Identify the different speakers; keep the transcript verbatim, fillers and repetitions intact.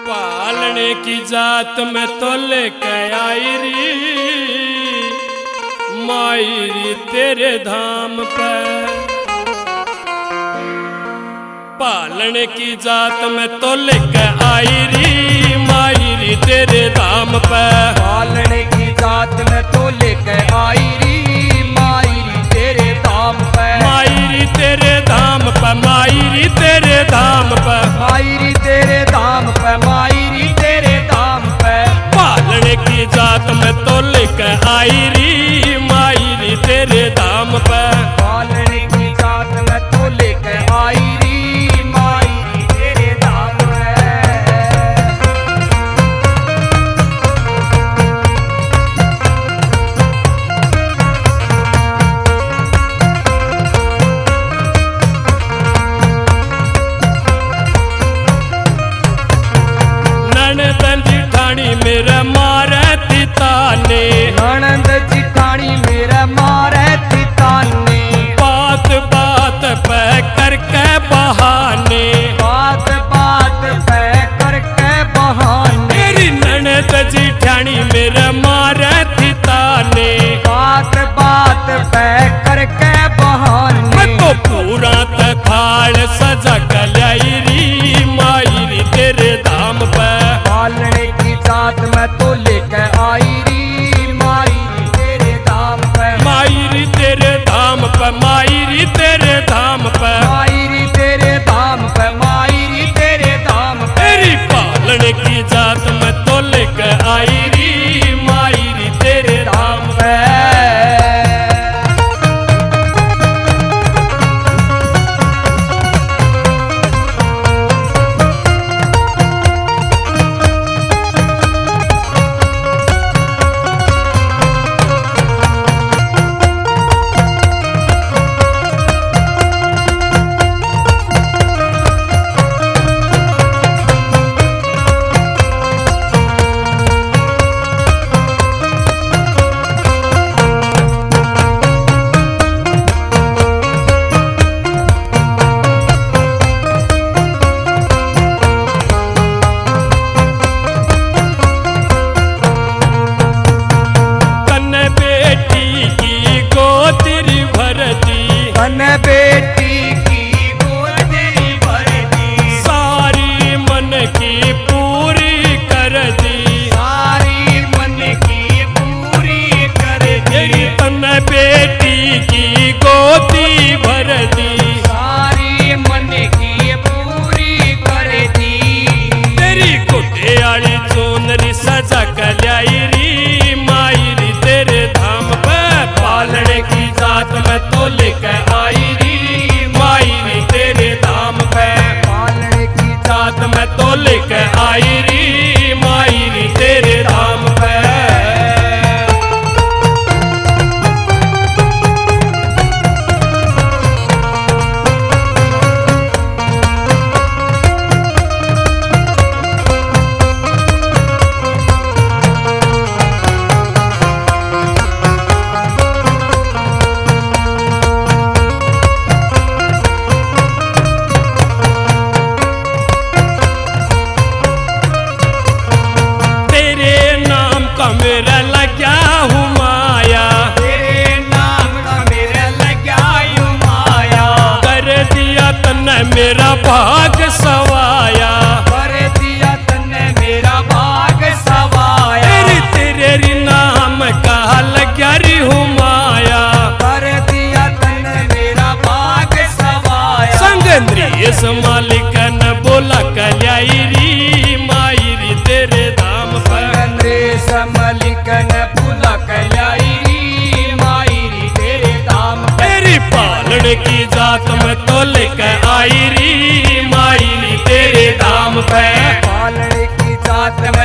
Speaker 1: पालने की जात में तो लेके आई री मायरी तेरे धाम पे। पालने की जात में तो लेके आई री मायरी तेरे धाम पे।
Speaker 2: पालने की जात में तो लेके आई री मायरी तेरे धाम पे।
Speaker 1: मायरी तेरे धाम पे मायरी तेरे धाम पे
Speaker 2: मायरी तेरे धाम पे मायरी तेरे धाम पे।
Speaker 1: पालने की जात में तो लेके आई री मायरी तेरे धाम पे।
Speaker 2: पालने की जात में तो लेके आई री मायरी तेरे धाम पे।
Speaker 1: ननद जिठानी मेरे मारे थी ताने।
Speaker 2: ननद जिठानी मेरे मारे थी ताने।
Speaker 1: बात बात पे करके बहाने।
Speaker 2: बात बात पे करके बहाने।
Speaker 1: मेरी ननद जिठानी मेरे मारे थी ताने।
Speaker 2: बात बात पे करके बहाने।
Speaker 1: मैं तो पूरा तखाड़ सजा कलाई री मायरी तेरे धाम पे।
Speaker 2: पालने की जात में तो लेके आई री मायरी तेरे धाम पे।
Speaker 1: मायरी तेरे धाम पे मायरी तेरे धाम पे।
Speaker 2: मायरी तेरे धाम पे मायरी तेरे धाम पे।
Speaker 1: तेरी पालने की जात में तो लेके आई री मायरी तेरे धाम पे।
Speaker 2: मन बेटी की गोदी भर दी।
Speaker 1: सारी मन की पूरी कर दी।
Speaker 2: सारी मन की पूरी कर दी।
Speaker 1: तन बेटी की गोदी भर दी।
Speaker 2: सारी मन की पूरी कर दी।
Speaker 1: तेरी कुटियाली चोनरी सजा कलाई री मायरी तेरे धाम पे। पालने की जात में तो लेके आई री मायरी तेरे धाम पे।
Speaker 2: पालने की
Speaker 1: जात में तो लेके आई री मायरी तेरे धाम पे। मेरा लग्या हूँ माया।
Speaker 2: तेरे नाम का मेरा लग्या हूँ माया।
Speaker 1: कर दिया तन्ने मेरा भाग सवाया।
Speaker 2: कर दिया तन्ने मेरा भाग सवाया।
Speaker 1: तेरी तेरे नाम का लग्या री हूँ माया।
Speaker 2: कर दिया तन्ने मेरा भाग सवाया।
Speaker 1: संगंद्रीस मालिक न बोला कल्याई री मायरी तेरे धाम पर।
Speaker 2: संगंद्रीस मालिक न बोला कल्याई री मायरी तेरे धाम पर।
Speaker 1: तेरी पालने की जात में तो लेके आई री मायरी तेरे धाम पे।
Speaker 2: पालने की जात